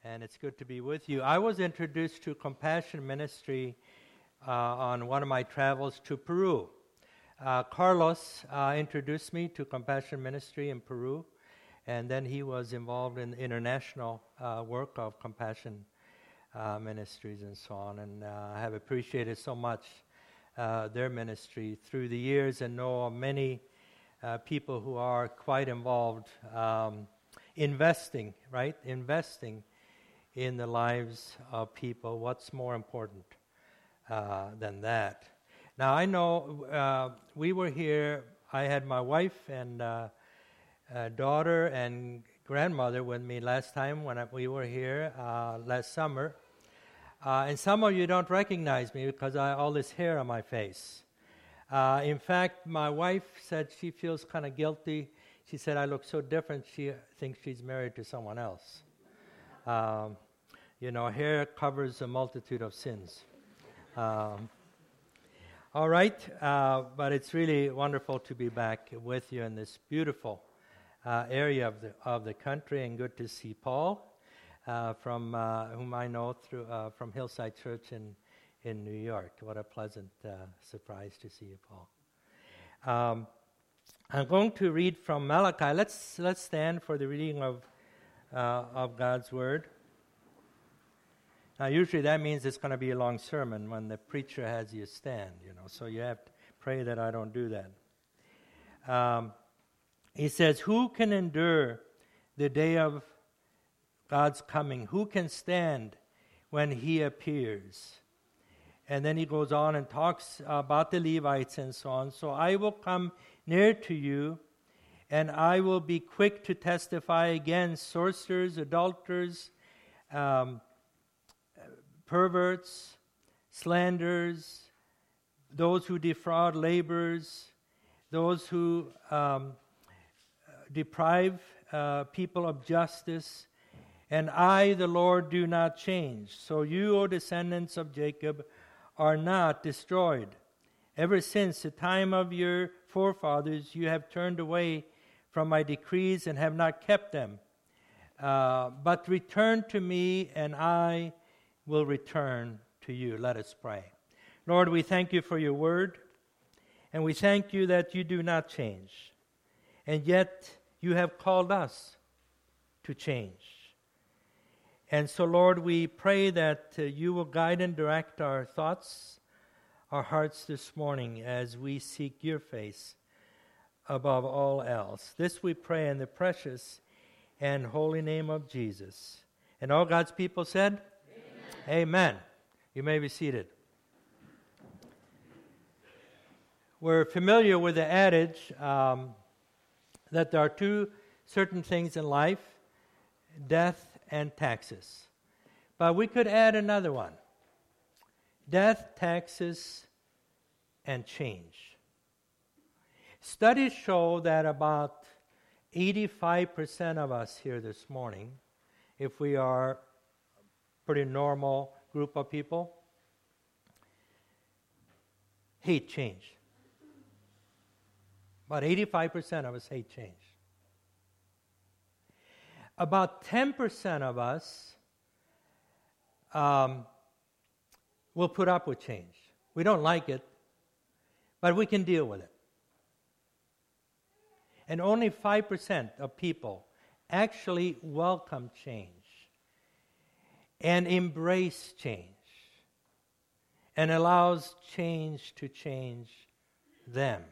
and it's good to be with you. I was introduced to Compassion Ministry on one of my travels to Peru. Carlos introduced me to Compassion Ministry in Peru, and then he was involved in international work of Compassion Ministries and so on, and I have appreciated so much their ministry through the years and know of many people who are quite involved investing in the lives of people. What's more important than that? Now, I know we were here. I had my wife and daughter and grandmother with me last time when we were here last summer. And some of you don't recognize me because I have all this hair on my face. In fact, my wife said she feels kind of guilty. She said I look so different, she thinks she's married to someone else. Hair covers a multitude of sins. All right, but it's really wonderful to be back with you in this beautiful area of the country, and good to see Paul, from whom I know from Hillside Church in New York. What a pleasant surprise to see you, Paul. I'm going to read from Malachi. Let's stand for the reading of God's Word. Now, usually that means it's going to be a long sermon when the preacher has you stand, so you have to pray that I don't do that. He says, "Who can endure the day of God's coming? Who can stand when He appears?" And then he goes on and talks about the Levites and so on. "So I will come near to you, and I will be quick to testify against sorcerers, adulterers, perverts, slanderers, those who defraud laborers, those who deprive people of justice. And I, the Lord, do not change. So you, O descendants of Jacob, are not destroyed. Ever since the time of your forefathers, you have turned away from my decrees and have not kept them. But return to me, and I will return to you." Let us pray. Lord, we thank you for your word, and we thank you that you do not change. And yet you have called us to change. And so, Lord, we pray that you will guide and direct our thoughts, our hearts this morning as we seek your face above all else. This we pray in the precious and holy name of Jesus. And all God's people said, Amen. Amen. You may be seated. We're familiar with the adage that there are two certain things in life: death and taxes. But we could add another one: death, taxes, and change. Studies show that about 85% of us here this morning, if we are a pretty normal group of people, hate change. About 85% of us hate change. About 10% of us will put up with change. We don't like it, but we can deal with it. And only 5% of people actually welcome change and embrace change and allows change to change them.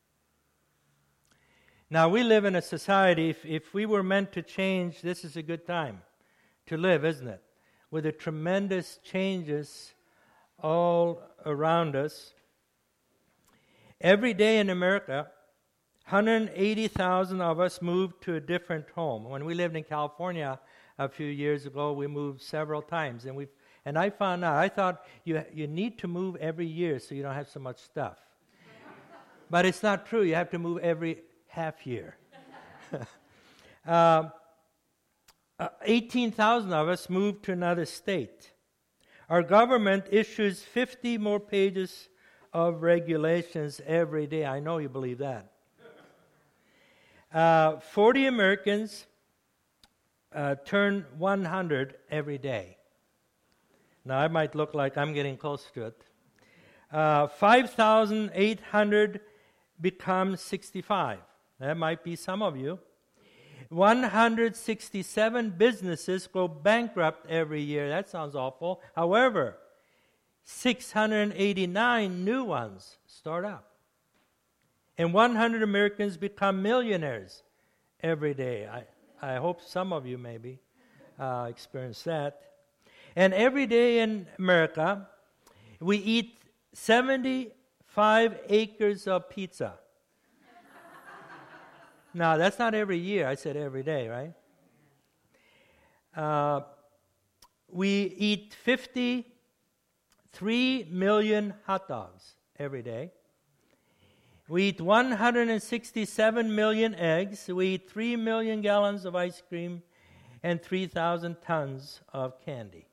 Now, we live in a society, if we were meant to change, this is a good time to live, isn't it? With the tremendous changes all around us. Every day in America, 180,000 of us moved to a different home. When we lived in California a few years ago, we moved several times. And I found out, I thought you need to move every year so you don't have so much stuff. But it's not true. You have to move every half year. 18,000 of us moved to another state. Our government issues 50 more pages of regulations every day. I know you believe that. 40 Americans turn 100 every day. Now, I might look like I'm getting close to it. 5,800 become 65. That might be some of you. 167 businesses go bankrupt every year. That sounds awful. However, 689 new ones start up. And 100 Americans become millionaires every day. I hope some of you maybe experience that. And every day in America, we eat 75 acres of pizza. Now, that's not every year. I said every day, right? We eat 53 million hot dogs every day. We eat 167 million eggs. We eat 3 million gallons of ice cream and 3,000 tons of candy.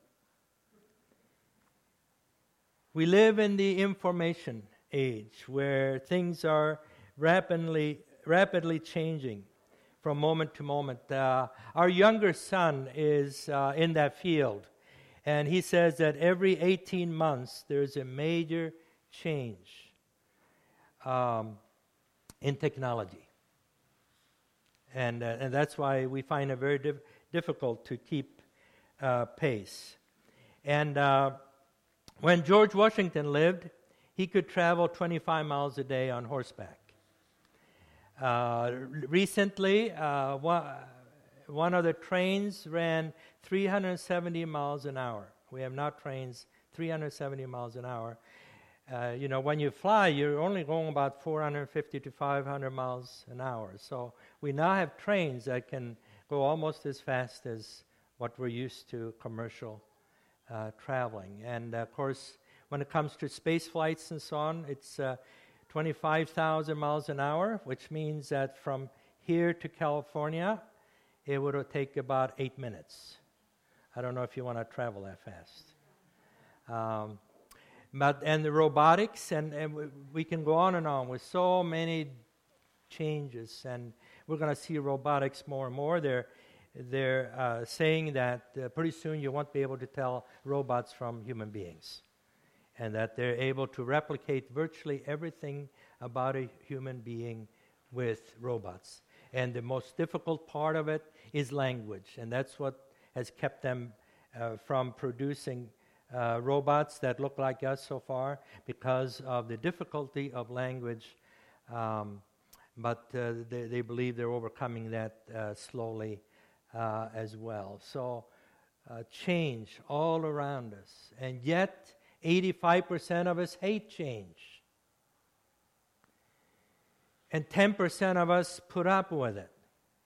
We live in the information age where things are rapidly changing from moment to moment. Our younger son is in that field, and he says that every 18 months there's a major change in technology. And that's why we find it very difficult to keep pace. And when George Washington lived, he could travel 25 miles a day on horseback. Recently, one of the trains ran 370 miles an hour. We have now trains 370 miles an hour. When you fly, you're only going about 450 to 500 miles an hour. So we now have trains that can go almost as fast as what we're used to commercial traveling. And of course, when it comes to space flights and so on, it's 25,000 miles an hour, which means that from here to California, it would take about 8 minutes. I don't know if you want to travel that fast. And the robotics, and we can go on and on with so many changes, and we're going to see robotics more and more. They're saying that pretty soon you won't be able to tell robots from human beings, and that they're able to replicate virtually everything about a human being with robots. And the most difficult part of it is language, and that's what has kept them from producing robots that look like us so far, because of the difficulty of language. But they believe they're overcoming that slowly as well. So change all around us. And yet, 85% of us hate change. And 10% of us put up with it.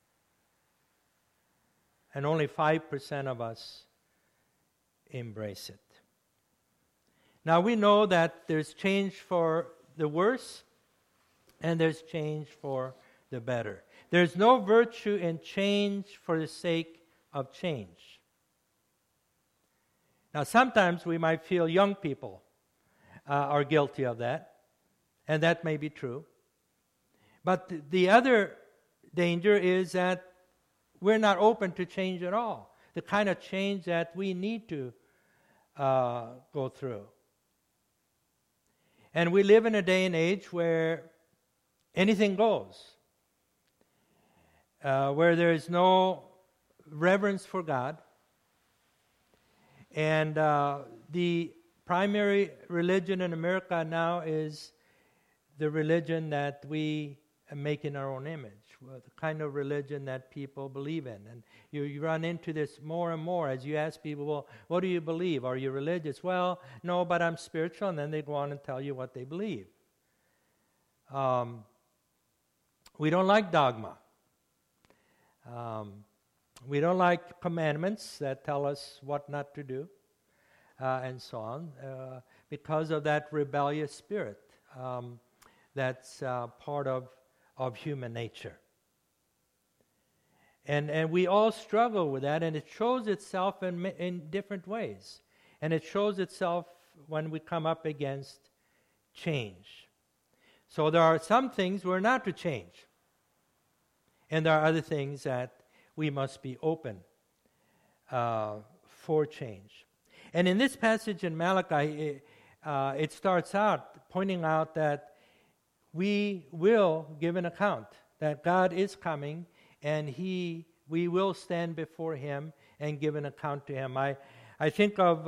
And only 5% of us embrace it. Now we know that there's change for the worse, and there's change for the better. There's no virtue in change for the sake of change. Now sometimes we might feel young people are guilty of that, and that may be true. But the other danger is that we're not open to change at all, the kind of change that we need to go through. And we live in a day and age where anything goes, where there is no reverence for God. And the primary religion in America now is the religion that we make in our own image, the kind of religion that people believe in. And you run into this more and more as you ask people, well, what do you believe? Are you religious? Well, no, but I'm spiritual. And then they go on and tell you what they believe. We don't like dogma. We don't like commandments that tell us what not to do, and so on, because of that rebellious spirit that's part of human nature. And we all struggle with that, and it shows itself in different ways. And it shows itself when we come up against change. So there are some things we're not to change. And there are other things that we must be open for change. And in this passage in Malachi, it starts out pointing out that we will give an account, that God is coming, and we will stand before Him and give an account to Him. I think of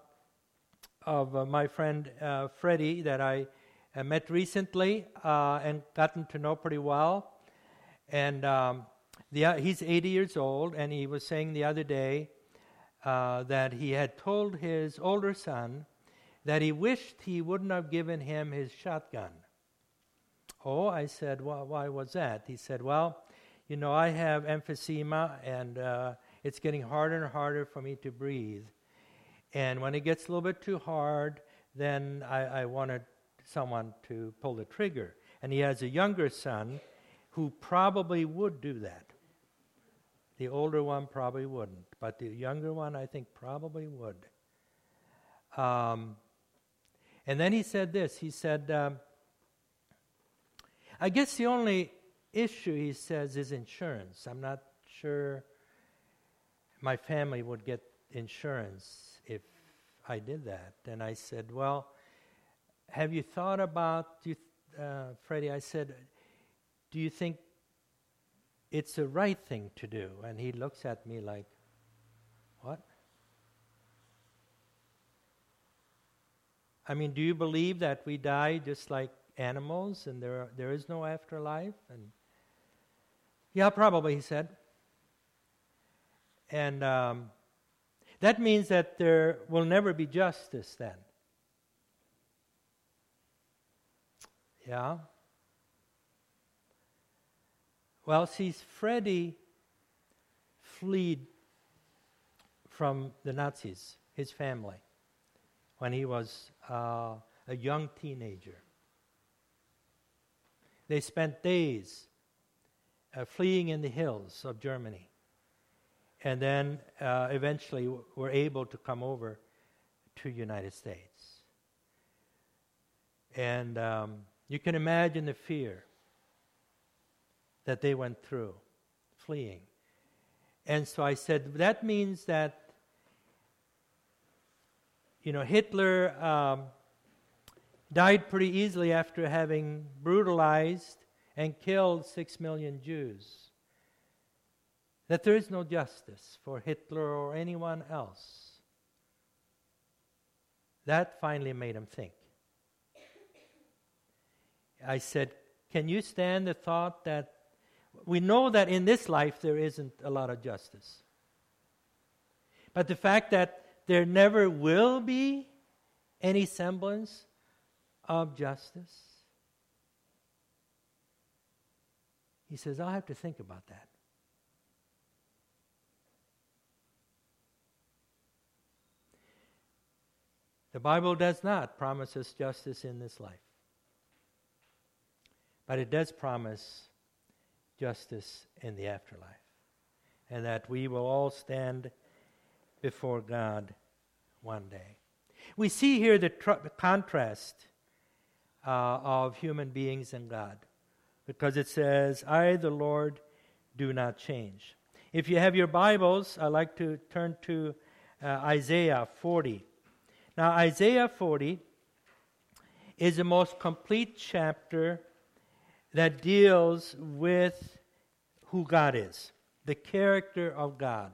my friend Freddie that I met recently and gotten to know pretty well. And he's 80 years old, and he was saying the other day that he had told his older son that he wished he wouldn't have given him his shotgun. Oh, I said, well, why was that? He said, well, I have emphysema, and it's getting harder and harder for me to breathe. And when it gets a little bit too hard, then I wanted someone to pull the trigger. And he has a younger son who probably would do that. The older one probably wouldn't, but the younger one, I think, probably would. And then he said this. He said, I guess the only issue, he says, is insurance. I'm not sure my family would get insurance if I did that. And I said, well, have you thought about, Freddie, I said, do you think it's the right thing to do? And he looks at me like, what? I mean, do you believe that we die just like animals and there is no afterlife? And yeah, probably, he said. And that means that there will never be justice then. Yeah. Well, see, Freddie fled from the Nazis, his family, when he was a young teenager. They spent days fleeing in the hills of Germany, and then eventually were able to come over to the United States. And you can imagine the fear that they went through, fleeing. And so I said, that means that, Hitler died pretty easily after having brutalized and killed 6 million Jews. That there is no justice for Hitler or anyone else. That finally made him think. I said, can you stand the thought that we know that in this life there isn't a lot of justice? But the fact that there never will be any semblance of justice? He says, I'll have to think about that. The Bible does not promise us justice in this life. But it does promise justice in the afterlife. And that we will all stand before God one day. We see here the contrast of human beings and God. Because it says, I, the Lord, do not change. If you have your Bibles, I'd like to turn to Isaiah 40. Now, Isaiah 40 is the most complete chapter that deals with who God is, the character of God.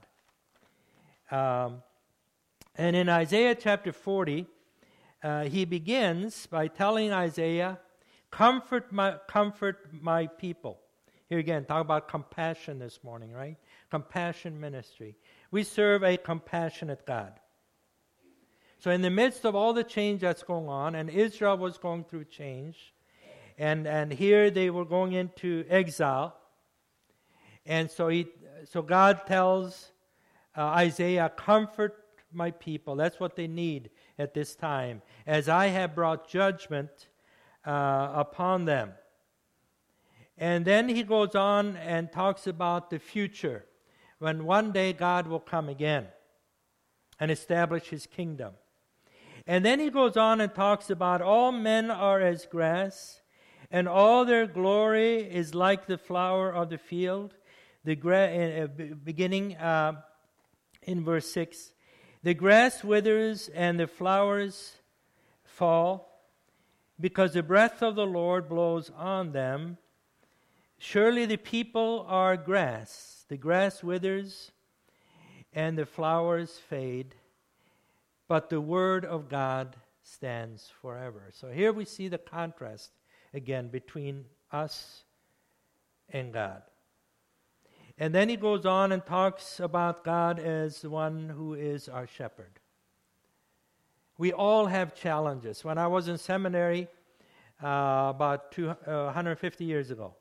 And in Isaiah chapter 40, he begins by telling Isaiah, comfort my people. Here again, talk about compassion this morning, right? Compassion ministry. We serve a compassionate God. So in the midst of all the change that's going on, and Israel was going through change, and here they were going into exile, and so God tells Isaiah, comfort my people. That's what they need at this time, as I have brought judgment upon them. And then he goes on and talks about the future, when one day God will come again and establish His kingdom. And then he goes on and talks about all men are as grass, and all their glory is like the flower of the field. Beginning in verse 6, the grass withers and the flowers fall, because the breath of the Lord blows on them. Surely the people are grass. The grass withers and the flowers fade, but the word of God stands forever. So here we see the contrast again between us and God. And then he goes on and talks about God as the one who is our shepherd. We all have challenges. When I was in seminary about 150 years ago,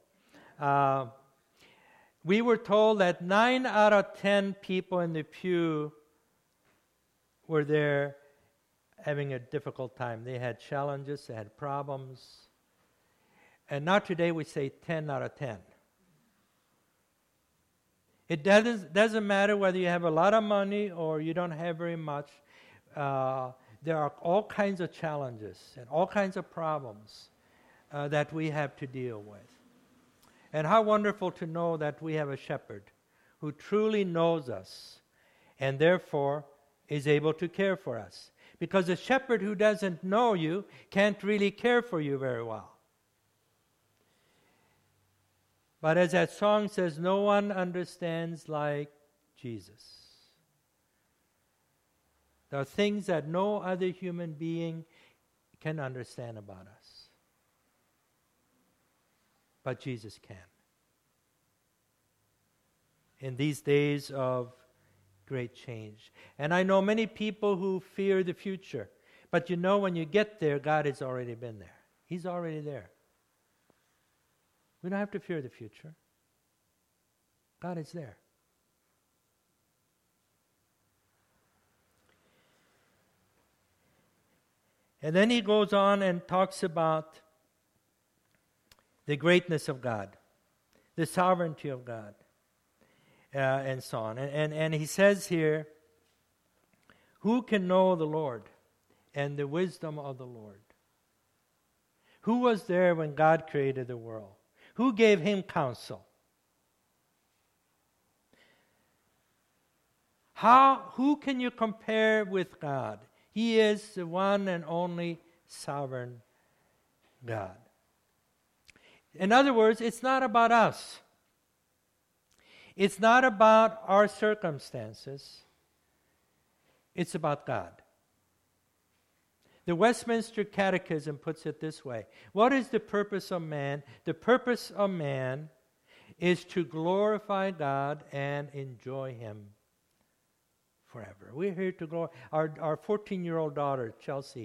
we were told that 9 out of 10 people in the pew were there having a difficult time. They had challenges, they had problems. And now today we say 10 out of 10. It doesn't matter whether you have a lot of money or you don't have very much. There are all kinds of challenges and all kinds of problems that we have to deal with. And how wonderful to know that we have a shepherd who truly knows us and therefore is able to care for us. Because a shepherd who doesn't know you can't really care for you very well. But as that song says, no one understands like Jesus. There are things that no other human being can understand about us. But Jesus can. In these days of great change. And I know many people who fear the future. But you know, when you get there, God has already been there. He's already there. We don't have to fear the future. God is there. And then he goes on and talks about the greatness of God, the sovereignty of God, and so on. And he says here, who can know the Lord and the wisdom of the Lord? Who was there when God created the world? Who gave him counsel? Who can you compare with God? He is the one and only sovereign God. In other words, it's not about us. It's not about our circumstances. It's about God. The Westminster Catechism puts it this way. What is the purpose of man? The purpose of man is to glorify God and enjoy Him forever. We're here to glorify. Our 14-year-old daughter, Chelsea,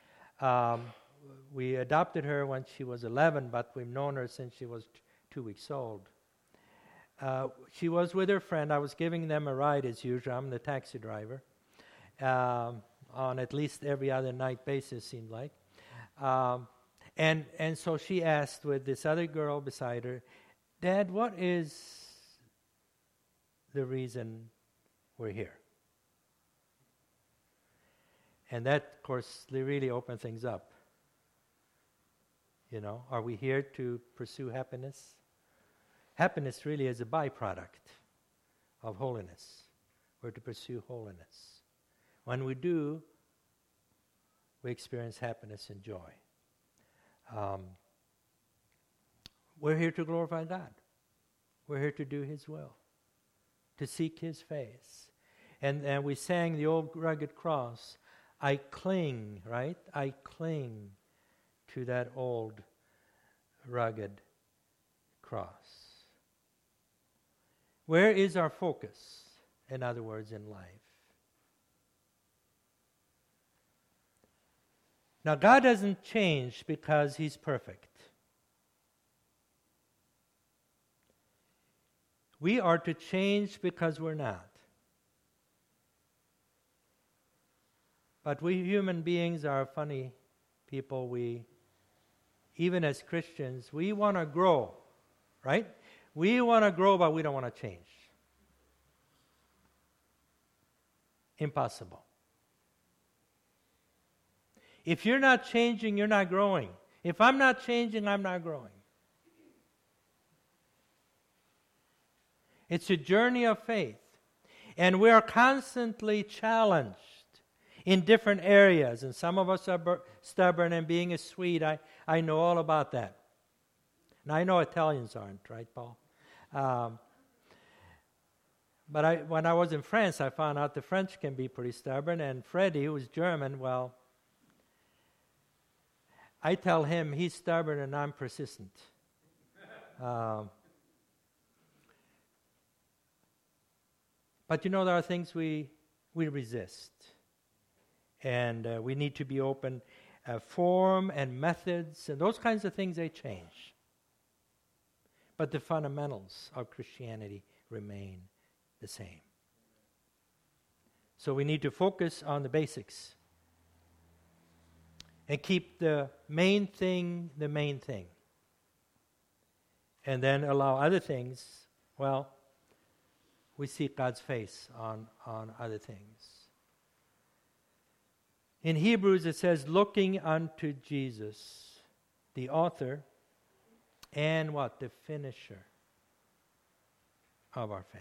we adopted her when she was 11, but we've known her since she was 2 weeks old. She was with her friend. I was giving them a ride as usual. I'm the taxi driver. On at least every other night basis, seemed like. And so she asked with this other girl beside her, Dad, what is the reason we're here? And that, of course, really opened things up. You know, are we here to pursue happiness? Happiness really is a byproduct of holiness. We're to pursue holiness. When we do, we experience happiness and joy. We're here to glorify God. We're here to do His will, to seek His face. And we sang the old rugged cross. I cling, right? I cling to that old rugged cross. Where is our focus, in other words, in life? Now, God doesn't change because He's perfect. We are to change because we're not. But we human beings are funny people. Even as Christians, we want to grow, right? We want to grow, but we don't want to change. Impossible. If you're not changing, you're not growing. If I'm not changing, I'm not growing. It's a journey of faith. And we are constantly challenged in different areas. And some of us are stubborn, and being a Swede, I know all about that. And I know Italians aren't, right, Paul? But when I was in France, I found out the French can be pretty stubborn. And Freddie, who was German, well, I tell him he's stubborn and I'm persistent. But you know, there are things we resist. And we need to be open. Form and methods and those kinds of things, they change. But the fundamentals of Christianity remain the same. So we need to focus on the basics. And keep the main thing the main thing. And then allow other things, well, we seek God's face on other things. In Hebrews it says, looking unto Jesus, the author and what? The finisher of our faith.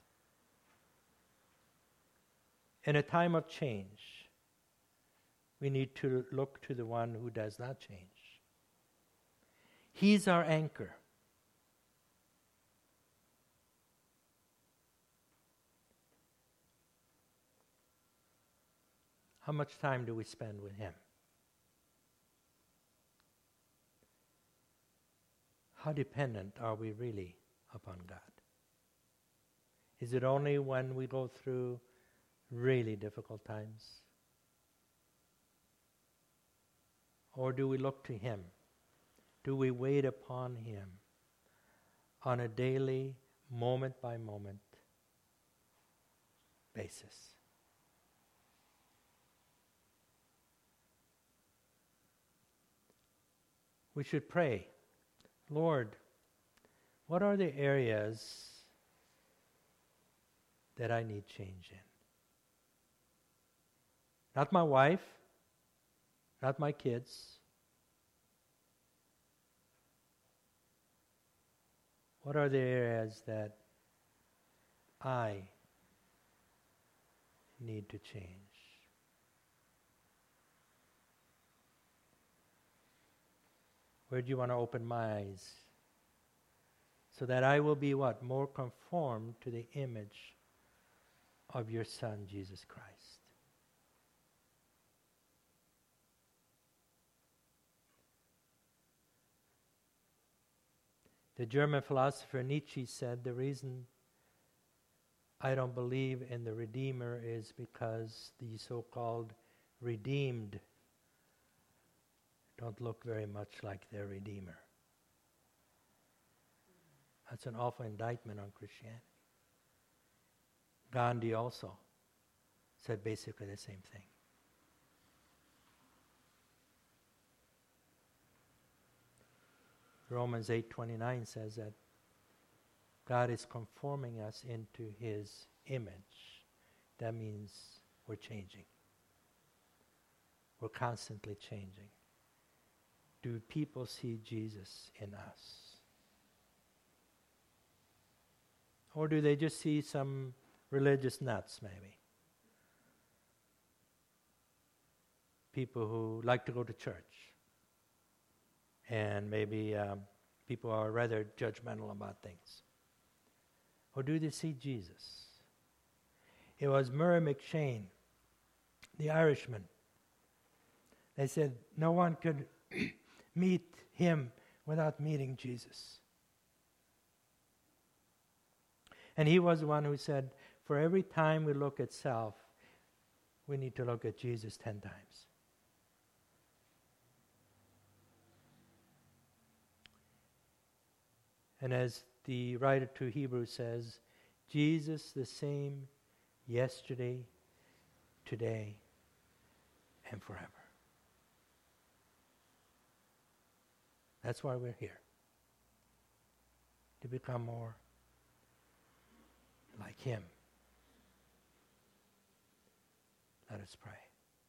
In a time of change, we need to look to the one who does not change. He's our anchor. How much time do we spend with Him? How dependent are we really upon God? Is it only when we go through really difficult times? Or do we look to Him? Do we wait upon Him on a daily, moment-by-moment basis? We should pray, Lord, what are the areas that I need change in? Not my wife, not my kids. What are the areas that I need to change? Where do you want to open my eyes? So that I will be what? More conformed to the image of your Son, Jesus Christ. The German philosopher Nietzsche said, the reason I don't believe in the Redeemer is because the so-called redeemed don't look very much like their Redeemer. That's an awful indictment on Christianity. Gandhi also said basically the same thing. Romans 8:29 says that God is conforming us into His image. That means we're changing. We're constantly changing. Do people see Jesus in us? Or do they just see some religious nuts, maybe? People who like to go to church. And maybe people are rather judgmental about things. Or do they see Jesus? It was Murray McShane, the Irishman. They said no one could meet him without meeting Jesus. And he was the one who said, for every time we look at self, we need to look at Jesus 10 times. And as the writer to Hebrews says, Jesus the same yesterday, today, and forever. That's why we're here. To become more like Him. Let us pray.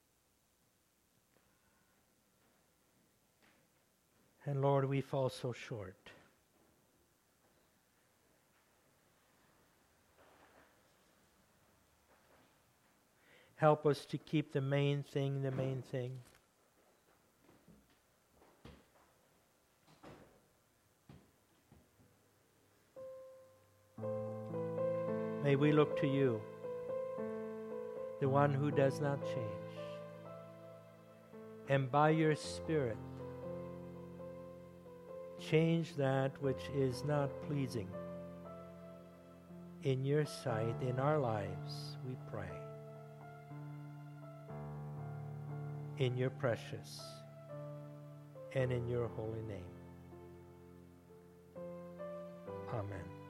And Lord, we fall so short. Help us to keep the main thing the main thing. May we look to you, the one who does not change. And by your Spirit, change that which is not pleasing in your sight, in our lives, we pray. In your precious and in your holy name. Amen.